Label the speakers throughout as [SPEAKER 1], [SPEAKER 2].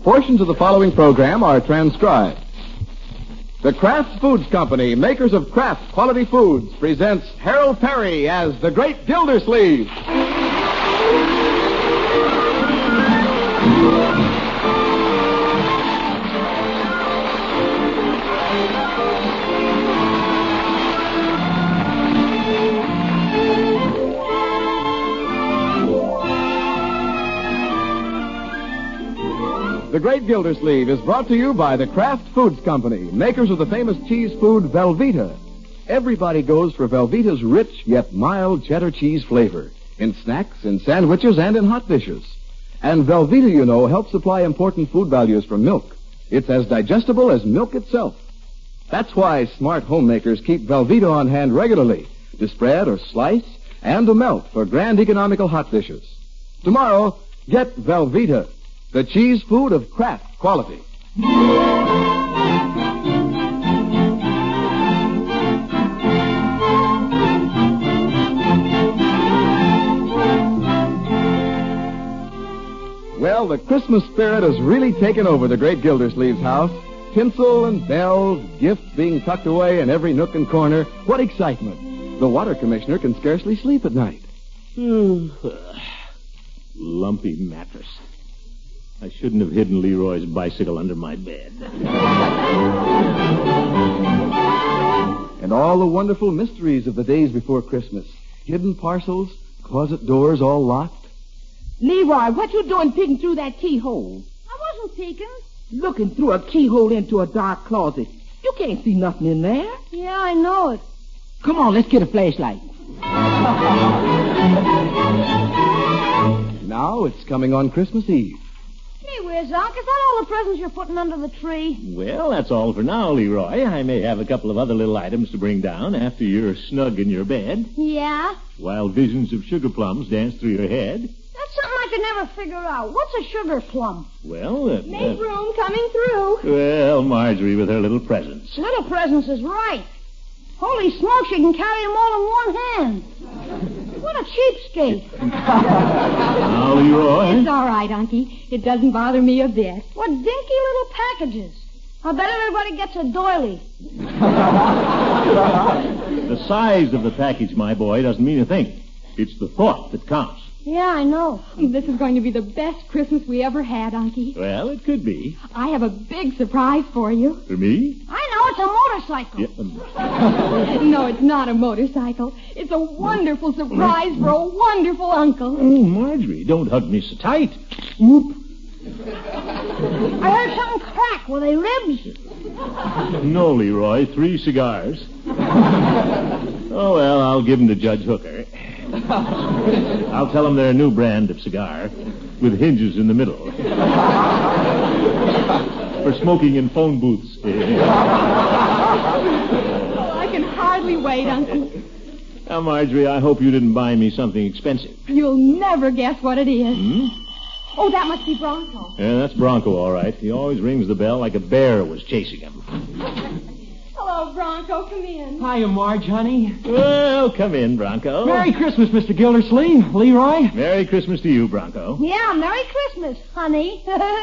[SPEAKER 1] Portions of the following program are transcribed. The Kraft Foods Company, makers of Kraft Quality Foods, presents Harold Perry as the Great Gildersleeve. The Great Gildersleeve is brought to you by the Kraft Foods Company, makers of the famous cheese food Velveeta. Everybody goes for Velveeta's rich yet mild cheddar cheese flavor in snacks, in sandwiches, and in hot dishes. And Velveeta, you know, helps supply important food values from milk. It's as digestible as milk itself. That's why smart homemakers keep Velveeta on hand regularly to spread or slice and to melt for grand economical hot dishes. Tomorrow, get Velveeta, the cheese food of Kraft quality. Well, the Christmas spirit has really taken over the Great Gildersleeve's house. Tinsel and bells, gifts being tucked away in every nook and corner. What excitement. The water commissioner can scarcely sleep at night.
[SPEAKER 2] Lumpy mattress. I shouldn't have hidden Leroy's bicycle under my bed.
[SPEAKER 1] And all the wonderful mysteries of the days before Christmas. Hidden parcels, closet doors all locked.
[SPEAKER 3] Leroy, what you doing peeking through that keyhole?
[SPEAKER 4] I wasn't peeking.
[SPEAKER 3] Looking through a keyhole into a dark closet. You can't see nothing in there.
[SPEAKER 4] Yeah, I know it.
[SPEAKER 3] Come on, let's get a flashlight.
[SPEAKER 1] Now it's coming on Christmas Eve.
[SPEAKER 4] Gee whiz, Unc, is that all the presents you're putting under the tree?
[SPEAKER 2] Well, that's all for now, Leroy. I may have a couple of other little items to bring down after you're snug in your bed.
[SPEAKER 4] Yeah?
[SPEAKER 2] While visions of sugar plums dance through your head.
[SPEAKER 4] That's something I could never figure out. What's a sugar plum?
[SPEAKER 2] Well,
[SPEAKER 4] Make room coming through.
[SPEAKER 2] Well, Marjorie with her little presents.
[SPEAKER 4] Little presents is right. Holy smokes, you can carry them all in one hand. What a cheapskate.
[SPEAKER 2] Now, Leroy.
[SPEAKER 5] It's all right, Unky. It doesn't bother me a bit.
[SPEAKER 4] What dinky little packages. I bet everybody gets a doily.
[SPEAKER 2] The size of the package, my boy, doesn't mean a thing. It's the thought that counts.
[SPEAKER 4] Yeah, I know.
[SPEAKER 5] This is going to be the best Christmas we ever had, Unky.
[SPEAKER 2] Well, it could be.
[SPEAKER 5] I have a big surprise for you.
[SPEAKER 2] For me?
[SPEAKER 4] I know, it's a motorcycle.
[SPEAKER 2] Yeah.
[SPEAKER 5] No, it's not a motorcycle. It's a wonderful surprise for a wonderful uncle.
[SPEAKER 2] Oh, Marjorie, don't hug me so tight.
[SPEAKER 4] Whoop. I heard something crack. Were they ribs?
[SPEAKER 2] No, Leroy, 3 cigars. Oh, well, I'll give them to Judge Hooker. I'll tell him they're a new brand of cigar with hinges in the middle. For smoking in phone booths.
[SPEAKER 5] Oh, I can hardly wait, Uncle.
[SPEAKER 2] Now, Marjorie, I hope you didn't buy me something expensive.
[SPEAKER 5] You'll never guess what it is.
[SPEAKER 2] Hmm?
[SPEAKER 5] Oh, that must be Bronco.
[SPEAKER 2] Yeah, that's Bronco, all right. He always rings the bell like a bear was chasing him.
[SPEAKER 5] Hello, Bronco. Come in.
[SPEAKER 3] Hiya, Marge, honey.
[SPEAKER 2] Well, come in, Bronco.
[SPEAKER 3] Merry Christmas, Mr. Gildersleeve. Leroy.
[SPEAKER 2] Merry Christmas to you, Bronco.
[SPEAKER 4] Yeah, Merry Christmas, honey.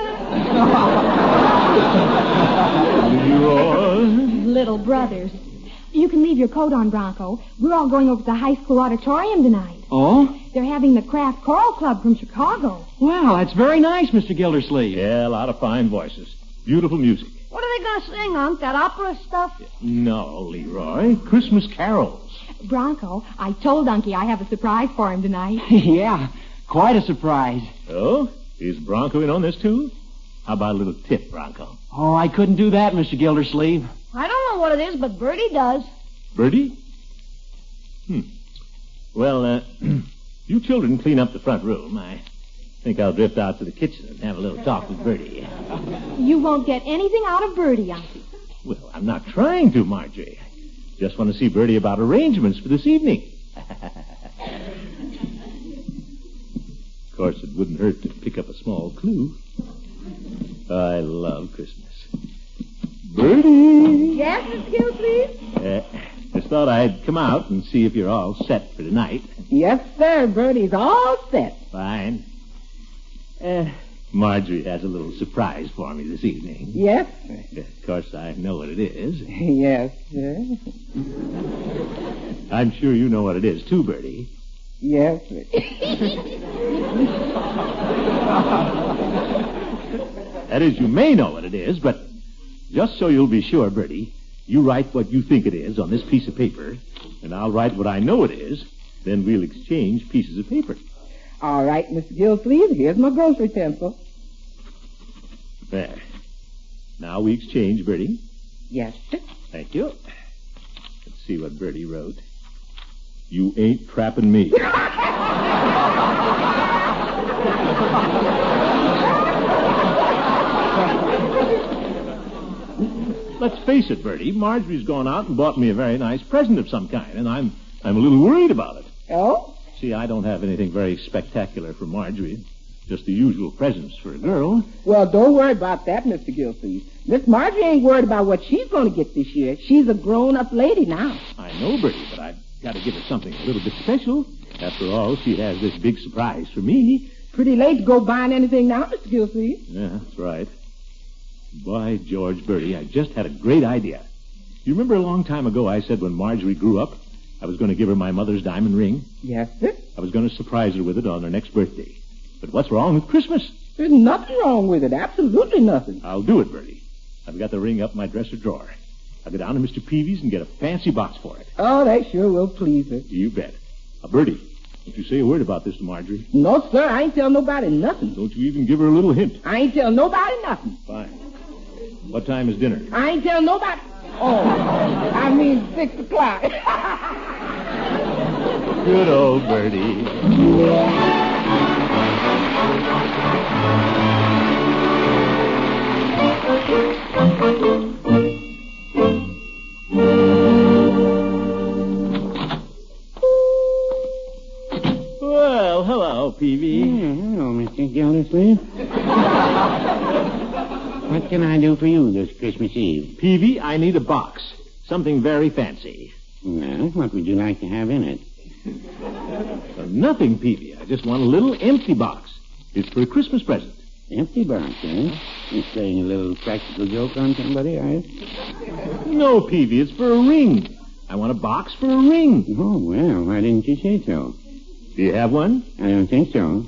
[SPEAKER 2] Leroy.
[SPEAKER 5] Little brothers. You can leave your coat on, Bronco. We're all going over to the high school auditorium tonight.
[SPEAKER 3] Oh?
[SPEAKER 5] They're having the Kraft Choral Club from Chicago.
[SPEAKER 3] Well, that's very nice, Mr. Gildersleeve.
[SPEAKER 2] Yeah, a lot of fine voices. Beautiful music.
[SPEAKER 4] What are they going to sing, Unc? That opera stuff?
[SPEAKER 2] No, Leroy. Christmas carols.
[SPEAKER 5] Bronco, I told Unky I have a surprise for him tonight.
[SPEAKER 3] Yeah, quite a surprise.
[SPEAKER 2] Oh? Is Bronco in on this, too? How about a little tip, Bronco?
[SPEAKER 3] Oh, I couldn't do that, Mr. Gildersleeve.
[SPEAKER 4] I don't know what it is, but Bertie does.
[SPEAKER 2] Bertie? Well, you children clean up the front room. I think I'll drift out to the kitchen and have a little talk with Bertie.
[SPEAKER 5] You won't get anything out of Bertie, Unky.
[SPEAKER 2] Well, I'm not trying to, Marjorie. Just want to see Bertie about arrangements for this evening. Of course, it wouldn't hurt to pick up a small clue. I love Christmas. Bertie!
[SPEAKER 4] Yes, Mr. Gildersleeve?
[SPEAKER 2] Just thought I'd come out and see if you're all set for tonight.
[SPEAKER 3] Yes, sir. Bertie's all set.
[SPEAKER 2] Fine. Marjorie has a little surprise for me this evening.
[SPEAKER 3] Yes?
[SPEAKER 2] Of course, I know what it is.
[SPEAKER 3] Yes, sir.
[SPEAKER 2] I'm sure you know what it is, too, Bertie.
[SPEAKER 3] Yes, sir.
[SPEAKER 2] That is, you may know what it is, but just so you'll be sure, Bertie, you write what you think it is on this piece of paper, and I'll write what I know it is. Then we'll exchange pieces of paper.
[SPEAKER 3] All right, Mr. Gilsleeve, here's my grocery pencil.
[SPEAKER 2] There. Now we exchange, Bertie.
[SPEAKER 3] Yes, sir.
[SPEAKER 2] Thank you. Let's see what Bertie wrote. You ain't trapping me. Let's face it, Bertie. Marjorie's gone out and bought me a very nice present of some kind, and I'm a little worried about it.
[SPEAKER 3] Oh?
[SPEAKER 2] See, I don't have anything very spectacular for Marjorie. Just the usual presents for a girl.
[SPEAKER 3] Well, don't worry about that, Mr. Gilsleeve. Miss Marjorie ain't worried about what she's going to get this year. She's a grown-up lady now.
[SPEAKER 2] I know, Bertie, but I've got to give her something a little bit special. After all, she has this big surprise for me.
[SPEAKER 3] Pretty late to go buying anything now, Mr. Gilsleeve.
[SPEAKER 2] Yeah, that's right. By George, Bertie, I just had a great idea. You remember a long time ago I said when Marjorie grew up, I was going to give her my mother's diamond ring?
[SPEAKER 3] Yes, sir.
[SPEAKER 2] I was going to surprise her with it on her next birthday. But what's wrong with Christmas?
[SPEAKER 3] There's nothing wrong with it. Absolutely nothing.
[SPEAKER 2] I'll do it, Bertie. I've got the ring up in my dresser drawer. I'll go down to Mr. Peavy's and get a fancy box for it.
[SPEAKER 3] Oh, that sure will please her.
[SPEAKER 2] You bet. Now, Bertie, don't you say a word about this to Marjorie.
[SPEAKER 3] No, sir. I ain't tell nobody nothing.
[SPEAKER 2] Don't you even give her a little hint.
[SPEAKER 3] I ain't tell nobody nothing.
[SPEAKER 2] Fine. What time is dinner?
[SPEAKER 3] I ain't tell nobody. Oh, I mean 6 o'clock.
[SPEAKER 2] Good old Bertie. Well, hello, Peavy.
[SPEAKER 6] Hello, Mr. Gildersleeve. What can I do for you this Christmas Eve?
[SPEAKER 2] Peavy, I need a box. Something very fancy.
[SPEAKER 6] Well, what would you like to have in it?
[SPEAKER 2] Nothing, Peavy. I just want a little empty box. It's for a Christmas present.
[SPEAKER 6] Empty box, eh? You playing a little practical joke on somebody, are you?
[SPEAKER 2] No, Peavy, it's for a ring. I want a box for a ring.
[SPEAKER 6] Oh, well, why didn't you say so?
[SPEAKER 2] Do you have one?
[SPEAKER 6] I don't think so.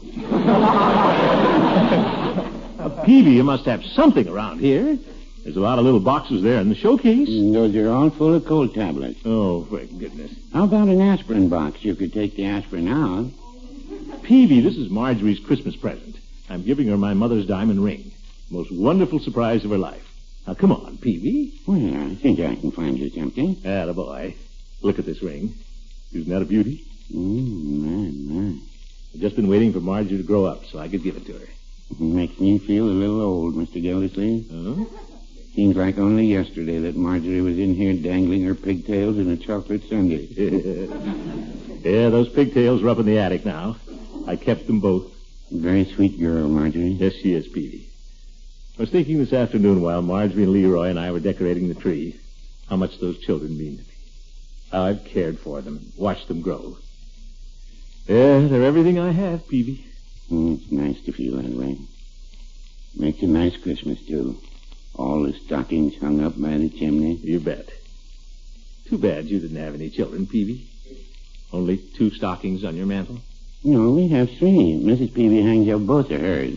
[SPEAKER 2] Peavy, you must have something around here. There's a lot of little boxes there in the showcase.
[SPEAKER 6] Those are all full of cold tablets.
[SPEAKER 2] Oh, for goodness.
[SPEAKER 6] How about an aspirin box? You could take the aspirin out.
[SPEAKER 2] Peavy, this is Marjorie's Christmas present. I'm giving her my mother's diamond ring. Most wonderful surprise of her life. Now, come on, Peavy.
[SPEAKER 6] Well, I think I can find you something.
[SPEAKER 2] Attaboy. Look at this ring. Isn't that a beauty?
[SPEAKER 6] My.
[SPEAKER 2] I've just been waiting for Marjorie to grow up so I could give it to her.
[SPEAKER 6] It makes me feel a little old, Mr. Gildersleeve.
[SPEAKER 2] Huh?
[SPEAKER 6] Seems like only yesterday that Marjorie was in here dangling her pigtails in a chocolate sundae.
[SPEAKER 2] Yeah, those pigtails are up in the attic now. I kept them both.
[SPEAKER 6] Very sweet girl, Marjorie.
[SPEAKER 2] Yes, she is, Peavy. I was thinking this afternoon while Marjorie and Leroy and I were decorating the tree how much those children mean to me. How I've cared for them, watched them grow. Yeah, they're everything I have, Peavy.
[SPEAKER 6] It's nice to feel that way. Makes a nice Christmas, too. All the stockings hung up by the chimney.
[SPEAKER 2] You bet. Too bad you didn't have any children, Peavy. Only 2 stockings on your mantle.
[SPEAKER 6] No, we have 3. Mrs. Peavy hangs up both of hers.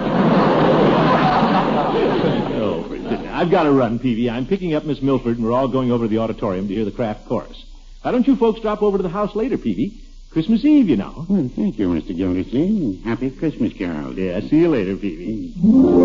[SPEAKER 2] Oh, for goodness. I've got to run, Peavy. I'm picking up Miss Milford, and we're all going over to the auditorium to hear the craft chorus. Why don't you folks drop over to the house later, Peavy? Christmas Eve, you know.
[SPEAKER 6] Well, thank you, Mr. Gildersleeve. Happy Christmas, Carol.
[SPEAKER 2] Yeah, see you later, Peavy.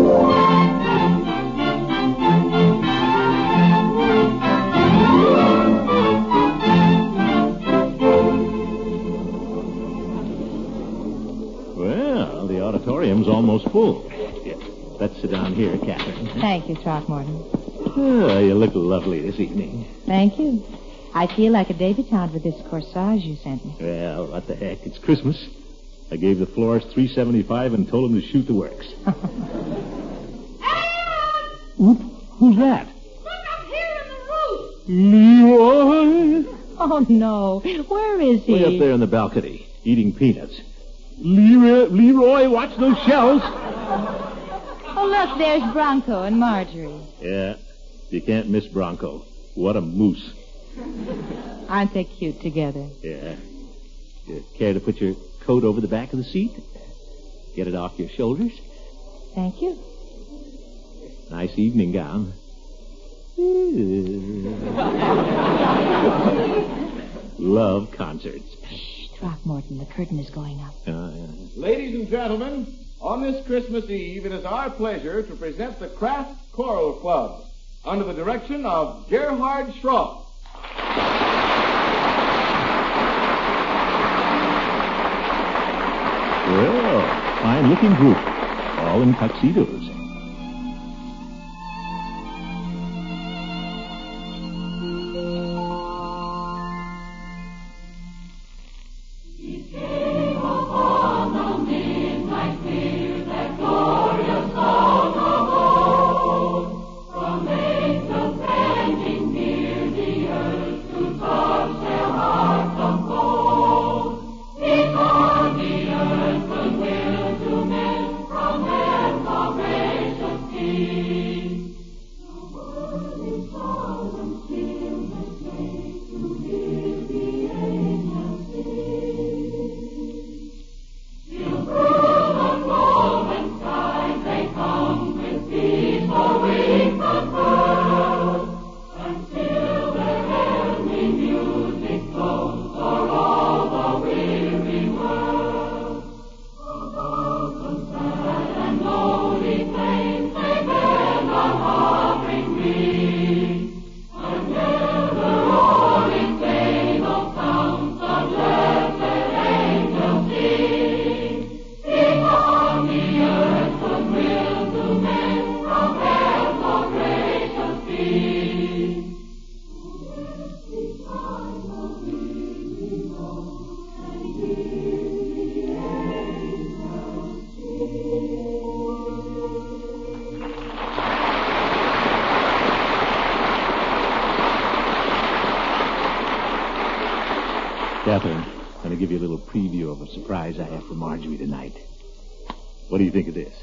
[SPEAKER 2] Well, the auditorium's almost full. Here, let's sit down here, Catherine.
[SPEAKER 7] Thank you, Throckmorton.
[SPEAKER 2] Oh, you look lovely this evening.
[SPEAKER 7] Thank you. I feel like a debutante with this corsage you sent me.
[SPEAKER 2] Well, what the heck? It's Christmas. I gave the florist $3.75 and told him to shoot the works. Who's that?
[SPEAKER 4] Look up here in the roof.
[SPEAKER 2] Leroy!
[SPEAKER 7] Oh, no. Where is he?
[SPEAKER 2] Way up there in the balcony, eating peanuts. Leroy, watch those shells.
[SPEAKER 7] Look, there's Bronco and Marjorie.
[SPEAKER 2] Yeah, you can't miss Bronco. What a moose.
[SPEAKER 7] Aren't they cute together?
[SPEAKER 2] Yeah. You care to put your coat over the back of the seat? Get it off your shoulders?
[SPEAKER 7] Thank you.
[SPEAKER 2] Nice evening gown. Love concerts.
[SPEAKER 7] Shh, Throckmorton, the curtain is going up.
[SPEAKER 1] Ladies and gentlemen, on this Christmas Eve, it is our pleasure to present the Kraft Choral Club under the direction of Gerhard Schroff.
[SPEAKER 2] Well, fine-looking group. All in tuxedos. Catherine, I'm going to give you a little preview of a surprise I have for Marjorie tonight. What do you think of this?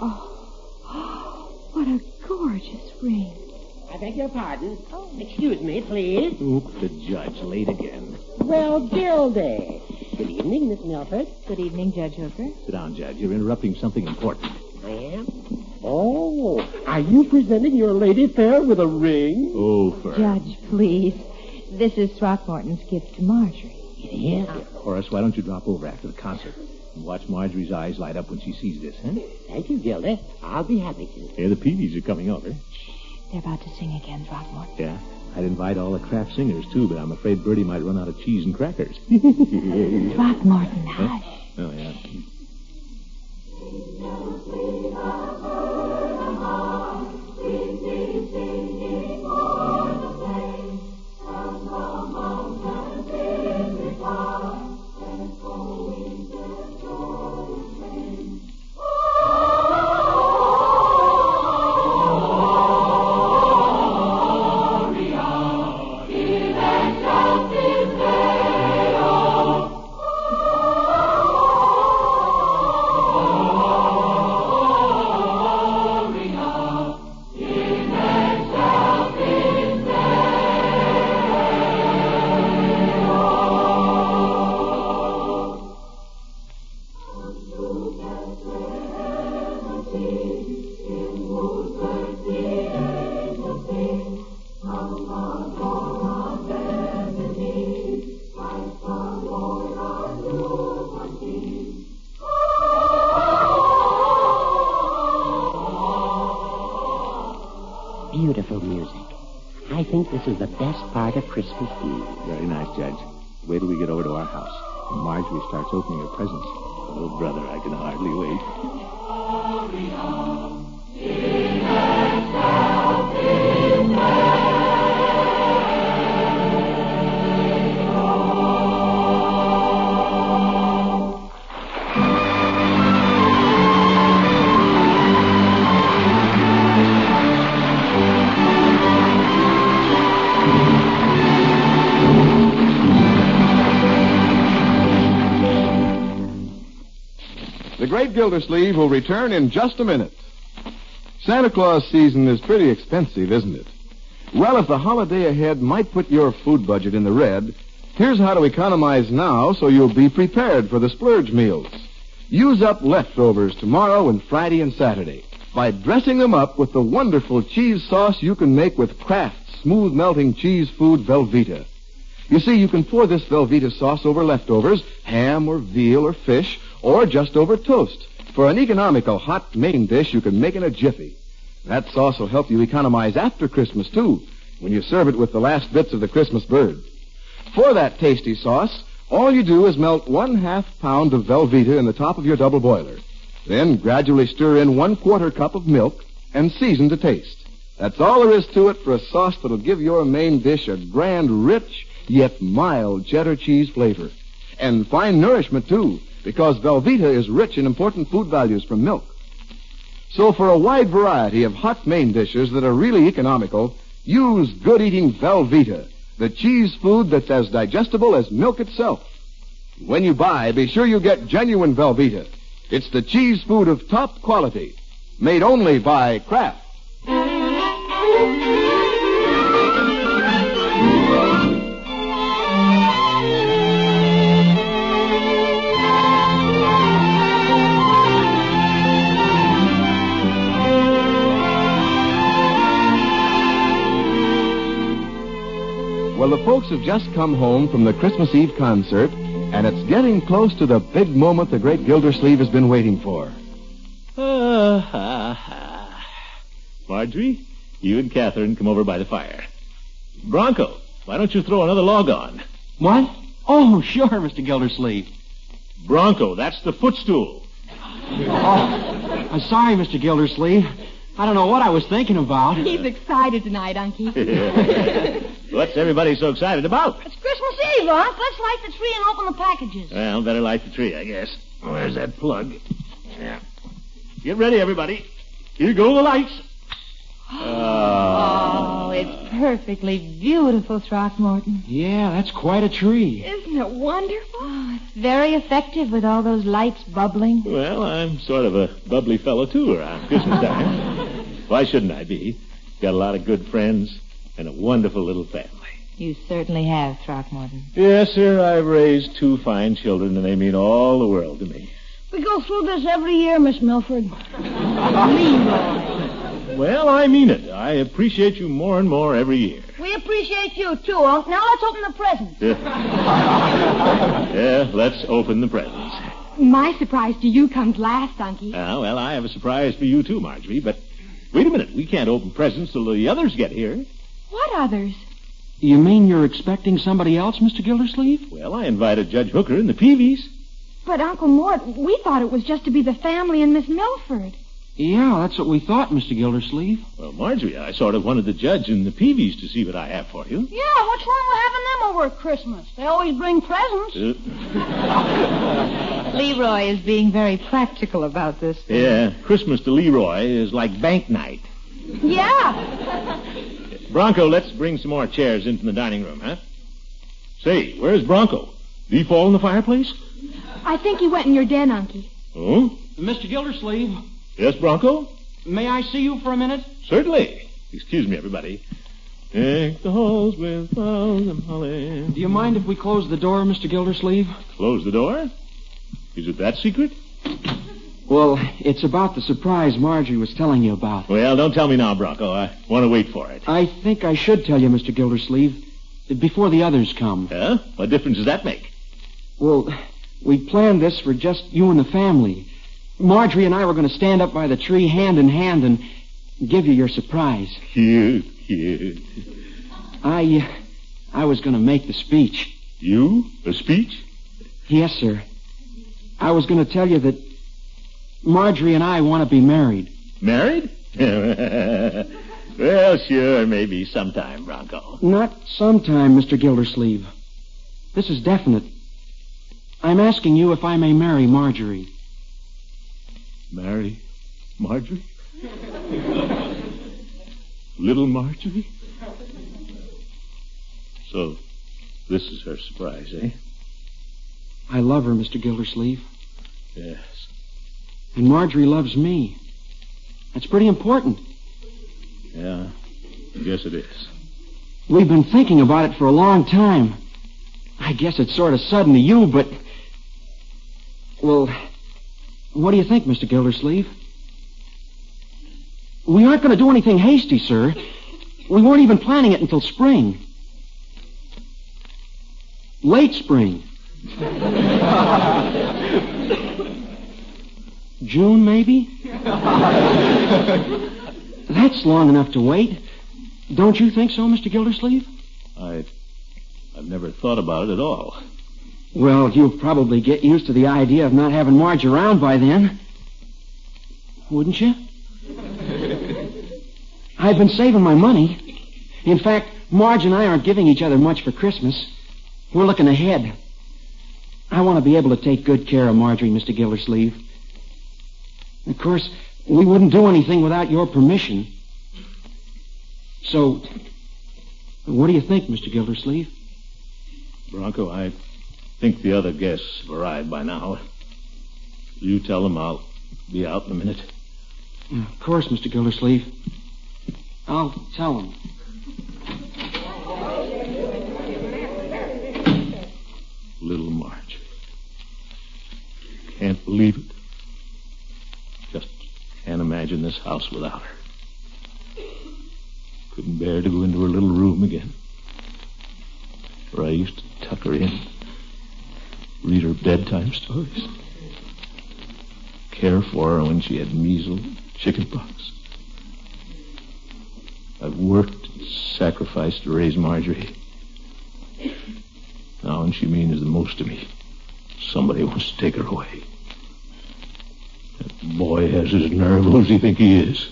[SPEAKER 5] Oh, what a gorgeous ring.
[SPEAKER 3] I beg your pardon. Oh, excuse me, please.
[SPEAKER 2] Oop, the judge, late again.
[SPEAKER 3] Well, Gildy. Good evening, Miss Milford.
[SPEAKER 7] Good evening, Judge Hooker.
[SPEAKER 2] Sit down, Judge. You're interrupting something important.
[SPEAKER 3] I am? Oh, are you presenting your lady fair with a ring?
[SPEAKER 2] Oh,
[SPEAKER 7] Judge, please. This is Throckmorton's gift to Marjorie.
[SPEAKER 3] It is?
[SPEAKER 2] Horace, why don't you drop over after the concert and watch Marjorie's eyes light up when she sees this, huh?
[SPEAKER 3] Thank you, Gildy. I'll be happy to.
[SPEAKER 2] Yeah, the Peavies are coming over.
[SPEAKER 7] They're about to sing again, Throckmorton.
[SPEAKER 2] Yeah, I'd invite all the Kraft singers, too, but I'm afraid Bertie might run out of cheese and crackers.
[SPEAKER 7] Throckmorton, hush.
[SPEAKER 2] Oh, yeah.
[SPEAKER 3] Beautiful music. I think this is the best part of Christmas Eve.
[SPEAKER 2] Very nice, Judge. Wait till we get over to our house and Marjorie starts opening her presents. Oh, brother, I can hardly wait.
[SPEAKER 1] The Great Gildersleeve will return in just a minute. Santa Claus season is pretty expensive, isn't it? Well, if the holiday ahead might put your food budget in the red, here's how to economize now so you'll be prepared for the splurge meals. Use up leftovers tomorrow and Friday and Saturday by dressing them up with the wonderful cheese sauce you can make with Kraft's smooth-melting cheese food Velveeta. You see, you can pour this Velveeta sauce over leftovers, ham or veal or fish, or just over toast for an economical hot main dish you can make in a jiffy. That sauce will help you economize after Christmas, too, when you serve it with the last bits of the Christmas bird. For that tasty sauce, all you do is melt 1/2 pound of Velveeta in the top of your double boiler. Then gradually stir in 1/4 cup of milk and season to taste. That's all there is to it for a sauce that'll give your main dish a grand, rich, yet mild cheddar cheese flavor. And fine nourishment, too, because Velveeta is rich in important food values from milk. So for a wide variety of hot main dishes that are really economical, use good-eating Velveeta, the cheese food that's as digestible as milk itself. When you buy, be sure you get genuine Velveeta. It's the cheese food of top quality, made only by Kraft. Well, the folks have just come home from the Christmas Eve concert, and it's getting close to the big moment the great Gildersleeve has been waiting for.
[SPEAKER 2] Marjorie, you and Catherine come over by the fire. Bronco, why don't you throw another log on?
[SPEAKER 8] What? Oh, sure, Mr. Gildersleeve.
[SPEAKER 2] Bronco, that's the footstool.
[SPEAKER 8] Oh, I'm sorry, Mr. Gildersleeve. I don't know what I was thinking about.
[SPEAKER 5] He's excited tonight, Unky.
[SPEAKER 2] What's everybody so excited about?
[SPEAKER 4] It's Christmas Eve, Unc. Let's light the tree and open the packages.
[SPEAKER 2] Well, better light the tree, I guess. Where's that plug? Yeah. Get ready, everybody. Here go the lights.
[SPEAKER 7] Oh, it's perfectly beautiful, Throckmorton.
[SPEAKER 8] Yeah, that's quite a tree.
[SPEAKER 5] Isn't it wonderful?
[SPEAKER 7] Oh, it's very effective with all those lights bubbling.
[SPEAKER 2] Well, I'm sort of a bubbly fellow, too, around Christmas time. Why shouldn't I be? Got a lot of good friends and a wonderful little family.
[SPEAKER 7] You certainly have, Throckmorton.
[SPEAKER 2] Yes, sir, I've raised 2 fine children, and they mean all the world to me.
[SPEAKER 4] We go through this every year, Miss Milford.
[SPEAKER 7] Leroy.
[SPEAKER 2] Well, I mean it. I appreciate you more and more every year.
[SPEAKER 4] We appreciate you, too, Unc. Now let's open the presents.
[SPEAKER 2] Yeah, let's open the presents.
[SPEAKER 5] My surprise to you comes last, Unky.
[SPEAKER 2] Well, I have a surprise for you, too, Marjorie, but wait a minute. We can't open presents till the others get here.
[SPEAKER 5] What others?
[SPEAKER 8] You mean you're expecting somebody else, Mr. Gildersleeve?
[SPEAKER 2] Well, I invited Judge Hooker and the Peavies.
[SPEAKER 5] But, Uncle Mort, we thought it was just to be the family and Miss Milford.
[SPEAKER 8] Yeah, that's what we thought, Mr. Gildersleeve.
[SPEAKER 2] Well, Marjorie, I sort of wanted the Judge and the Peavies to see what I have for you.
[SPEAKER 4] Yeah, what's wrong with having them over at Christmas? They always bring presents.
[SPEAKER 7] Leroy is being very practical about this thing.
[SPEAKER 2] Yeah, Christmas to Leroy is like bank night.
[SPEAKER 4] Yeah.
[SPEAKER 2] Bronco, let's bring some more chairs in from the dining room, huh? Say, where's Bronco? Did he fall in the fireplace?
[SPEAKER 5] I think he went in your den, Unky.
[SPEAKER 2] Oh?
[SPEAKER 8] Mr. Gildersleeve,
[SPEAKER 2] Yes, Bronco?
[SPEAKER 8] may I see you for a minute?
[SPEAKER 2] Certainly. Excuse me, everybody. Deck the halls with flowers and holly.
[SPEAKER 8] Do you mind if we close the door, Mr. Gildersleeve?
[SPEAKER 2] Close the door? Is it that secret?
[SPEAKER 8] Well, it's about the surprise Marjorie was telling you about.
[SPEAKER 2] Well, don't tell me now, Bronco. I want to wait for it.
[SPEAKER 8] I think I should tell you, Mr. Gildersleeve, before the others come.
[SPEAKER 2] Huh? What difference does that make?
[SPEAKER 8] Well, we planned this for just you and the family. Marjorie and I were going to stand up by the tree hand in hand and give you your surprise.
[SPEAKER 2] Cute.
[SPEAKER 8] I was going to make the speech.
[SPEAKER 2] You? A speech?
[SPEAKER 8] Yes, sir. I was going to tell you that Marjorie and I want to be married.
[SPEAKER 2] Married? Well, sure, maybe sometime, Bronco.
[SPEAKER 8] Not sometime, Mr. Gildersleeve. This is definite. I'm asking you if I may marry Marjorie.
[SPEAKER 2] Marry Marjorie? Little Marjorie? So, this is her surprise, eh?
[SPEAKER 8] I love her, Mr. Gildersleeve.
[SPEAKER 2] Yes.
[SPEAKER 8] And Marjorie loves me. That's pretty important.
[SPEAKER 2] Yeah, I guess it is.
[SPEAKER 8] We've been thinking about it for a long time. I guess it's sort of sudden to you, but... Well, what do you think, Mr. Gildersleeve? We aren't going to do anything hasty, sir. We weren't even planning it until spring. Late spring. June, maybe? That's long enough to wait. Don't you think so, Mr. Gildersleeve?
[SPEAKER 2] I've never thought about it at all.
[SPEAKER 8] Well, you'll probably get used to the idea of not having Marge around by then. Wouldn't you? I've been saving my money. In fact, Marge and I aren't giving each other much for Christmas. We're looking ahead. I want to be able to take good care of Marjorie, Mr. Gildersleeve. Of course, we wouldn't do anything without your permission. So, what do you think, Mr. Gildersleeve?
[SPEAKER 2] Bronco, I think the other guests have arrived by now. You tell them I'll be out in a minute.
[SPEAKER 8] Of course, Mr. Gildersleeve. I'll tell them.
[SPEAKER 2] Little Marge. Can't believe it. Just can't imagine this house without her. Couldn't bear to go into her little room again, where I used to tuck her in, read her bedtime stories, care for her when she had measles, chickenpox. I've worked and sacrificed to raise Marjorie. Now when she means the most to me, somebody wants to take her away. That boy has his nerve. Who does he think he is?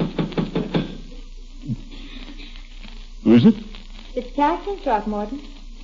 [SPEAKER 2] Who is it?
[SPEAKER 7] It's Catherine Throckmorton.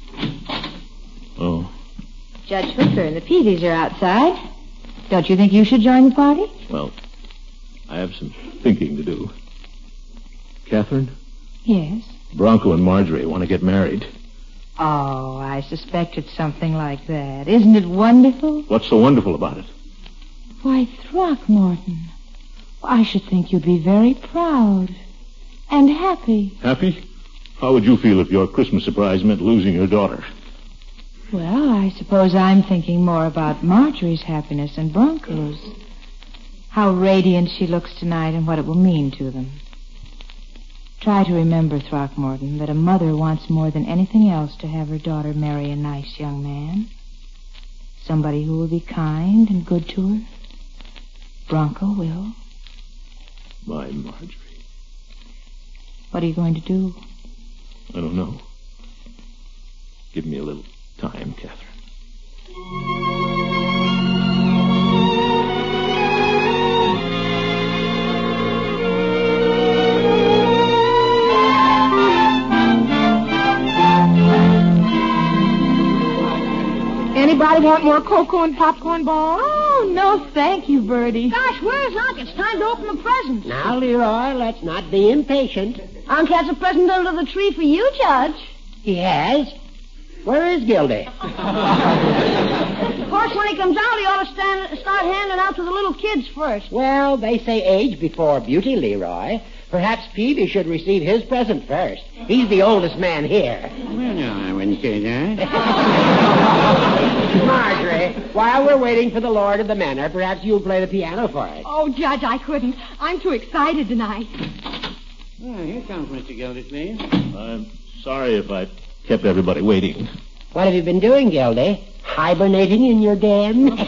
[SPEAKER 2] Oh.
[SPEAKER 7] Judge Hooker and the Peavies are outside. Don't you think you should join the party?
[SPEAKER 2] Well, I have some thinking to do. Catherine?
[SPEAKER 7] Yes.
[SPEAKER 2] Bronco and Marjorie want to get married.
[SPEAKER 7] Oh, I suspected something like that. Isn't it wonderful?
[SPEAKER 2] What's so wonderful about it?
[SPEAKER 7] Why, Throckmorton, I should think you'd be very proud and happy.
[SPEAKER 2] Happy? How would you feel if your Christmas surprise meant losing your daughter?
[SPEAKER 7] Well, I suppose I'm thinking more about Marjorie's happiness and Bronco's. How radiant she looks tonight and what it will mean to them. Try to remember, Throckmorton, that a mother wants more than anything else to have her daughter marry a nice young man. Somebody who will be kind and good to her. Bronco will.
[SPEAKER 2] My Marjorie.
[SPEAKER 7] What are you going to do?
[SPEAKER 2] I don't know. Give me a little time, Catherine.
[SPEAKER 3] Anybody want more cocoa and popcorn balls?
[SPEAKER 5] Oh, no, thank you, Bertie.
[SPEAKER 4] Gosh, where's Unc? It's time to open the presents.
[SPEAKER 9] Now, Leroy, let's not be impatient.
[SPEAKER 4] Unc has a present under the tree for you, Judge.
[SPEAKER 9] He has? Where is Gildy?
[SPEAKER 4] Of course, when he comes out, he ought to start handing out to the little kids first.
[SPEAKER 9] Well, they say age before beauty, Leroy. Perhaps Peavy should receive his present first. He's the oldest man here.
[SPEAKER 6] Well, no, I wouldn't say that.
[SPEAKER 9] Marjorie, while we're waiting for the Lord of the Manor, perhaps you'll play the piano for us.
[SPEAKER 5] Oh, Judge, I couldn't. I'm too excited tonight.
[SPEAKER 6] Well, here comes Mr. Gildersleeve.
[SPEAKER 2] I'm sorry if I kept everybody waiting.
[SPEAKER 9] What have you been doing, Gildy? Hibernating in your den?
[SPEAKER 4] Come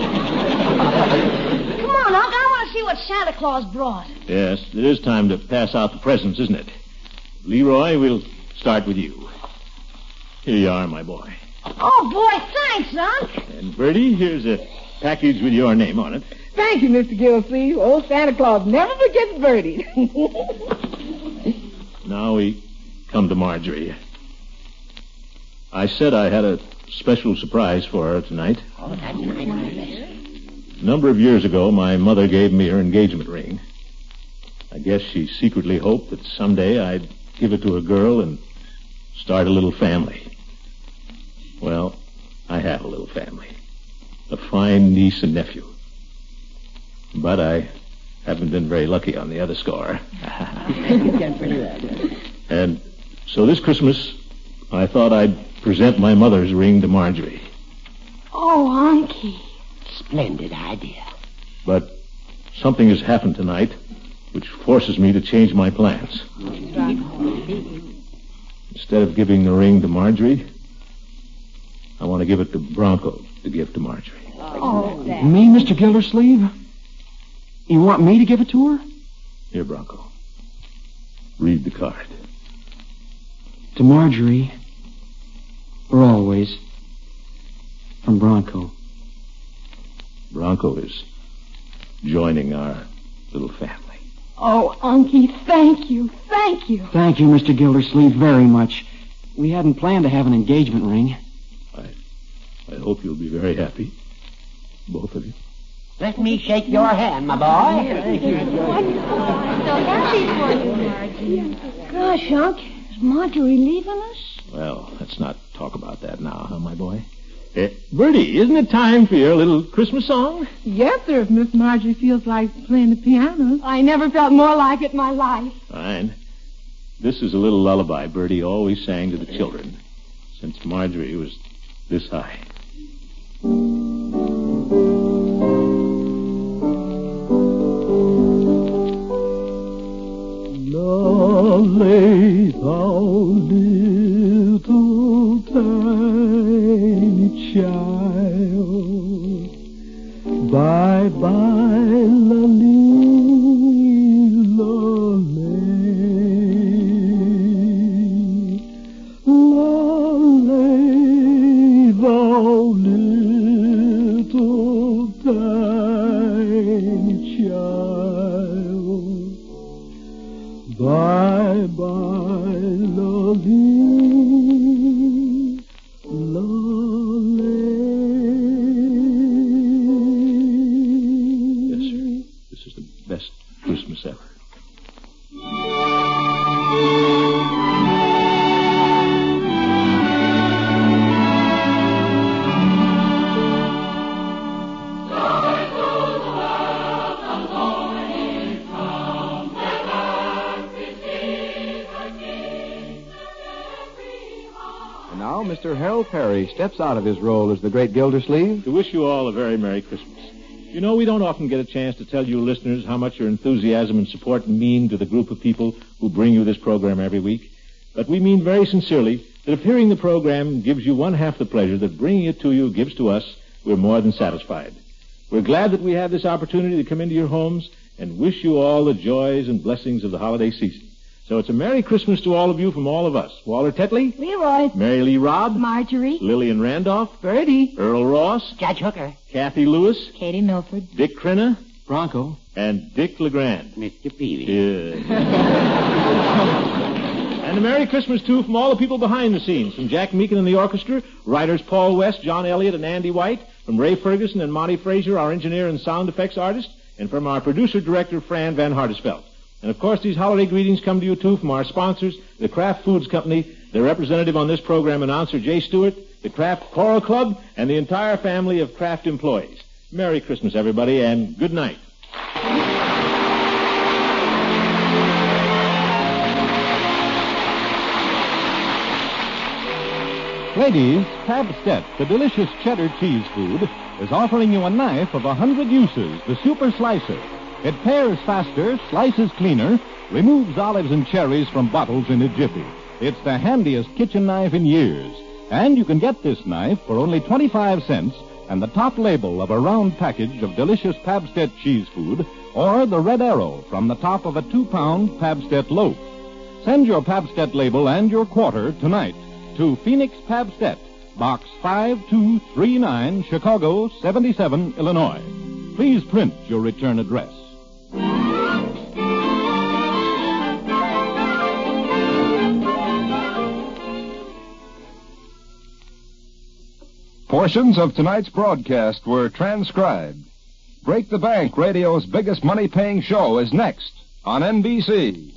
[SPEAKER 4] on, Unc. I want to see what Santa Claus brought.
[SPEAKER 2] Yes, it is time to pass out the presents, isn't it? Leroy, we'll start with you. Here you are, my boy.
[SPEAKER 4] Oh, boy, thanks, Unc.
[SPEAKER 2] And Bertie, here's a package with your name on it.
[SPEAKER 3] Thank you, Mr. Gildersleeve. Old Santa Claus never forgets Bertie.
[SPEAKER 2] Now we come to Marjorie. I said I had a special surprise for her tonight.
[SPEAKER 9] Oh, that's nice.
[SPEAKER 2] A number of years ago, my mother gave me her engagement ring. I guess she secretly hoped that someday I'd give it to a girl and start a little family. Well, I have a little family. A fine niece and nephew. But I Haven't been very lucky on the other score. And so this Christmas, I thought I'd present my mother's ring to Marjorie.
[SPEAKER 4] Oh, Unky.
[SPEAKER 9] Splendid idea.
[SPEAKER 2] But something has happened tonight which forces me to change my plans. Instead of giving the ring to Marjorie, I want to give it to Bronco to give to Marjorie.
[SPEAKER 8] Me, Mr. Gildersleeve? You want me to give it to her?
[SPEAKER 2] Here, Bronco. Read the card.
[SPEAKER 8] To Marjorie, for always, from Bronco.
[SPEAKER 2] Bronco is joining our little family.
[SPEAKER 5] Oh, Unky, thank you. Thank you.
[SPEAKER 8] Thank you, Mr. Gildersleeve, very much. We hadn't planned to have an engagement ring.
[SPEAKER 2] I hope you'll be very happy, both of you.
[SPEAKER 9] Let me shake your hand, my boy.
[SPEAKER 4] So happy for you, Margie. Gosh, Unc, is Marjorie leaving us?
[SPEAKER 2] Well, let's not talk about that now, huh, my boy? Bertie, isn't it time for your little Christmas song?
[SPEAKER 3] Yes, sir, if Miss Marjorie feels like playing the piano.
[SPEAKER 5] I never felt more like it in my life.
[SPEAKER 2] Fine. This is a little lullaby Bertie always sang to the children since Marjorie was this high. Lay thou little tiny child, bye-bye, lay thou little tiny child, bye-bye, lolly, lolly. Yes, sir. This is the best Christmas ever.
[SPEAKER 1] Now, Mr. Harold Perry steps out of his role as the great Gildersleeve
[SPEAKER 2] To wish you all a very Merry Christmas. You know, we don't often get a chance to tell you listeners how much your enthusiasm and support mean to the group of people who bring you this program every week. But we mean very sincerely that if hearing the program gives you one half the pleasure that bringing it to you gives to us, we're more than satisfied. We're glad that we have this opportunity to come into your homes and wish you all the joys and blessings of the holiday season. So it's a Merry Christmas to all of you from all of us. Walter Tetley,
[SPEAKER 5] Leroy.
[SPEAKER 2] Mary Lee Robb,
[SPEAKER 5] Marjorie.
[SPEAKER 2] Lillian Randolph,
[SPEAKER 3] Bertie.
[SPEAKER 2] Earl Ross,
[SPEAKER 9] Judge Hooker.
[SPEAKER 2] Kathy Lewis,
[SPEAKER 7] Katie Milford.
[SPEAKER 2] Dick Crenna,
[SPEAKER 8] Bronco.
[SPEAKER 2] and Dick LeGrand.
[SPEAKER 6] Mr. Peavy.
[SPEAKER 2] Yeah. And a Merry Christmas, too, from all the people behind the scenes. From Jack Meakin and the orchestra, writers Paul West, John Elliott, and Andy White. From Ray Ferguson and Monty Frazier, our engineer and sound effects artist. And from our producer-director, Fran Van Hartesveld. And, of course, these holiday greetings come to you, too, from our sponsors, the Kraft Foods Company, their representative on this program, announcer Jay Stewart, the Kraft Choral Club, and the entire family of Kraft employees. Merry Christmas, everybody, and good night.
[SPEAKER 10] Ladies, Pabstet, the delicious cheddar cheese food, is offering you a knife of 100 uses, the Super Slicer. It pares faster, slices cleaner, removes olives and cherries from bottles in a jiffy. It's the handiest kitchen knife in years. And you can get this knife for only 25 cents and the top label of a round package of delicious Pabstet cheese food or the red arrow from the top of a 2-pound Pabstet loaf. Send your Pabstet label and your quarter tonight to Phoenix Pabstet, Box 5239, Chicago 77, Illinois. Please print your return address.
[SPEAKER 11] Portions of tonight's broadcast were transcribed. Break the Bank, radio's biggest money-paying show, is next on NBC.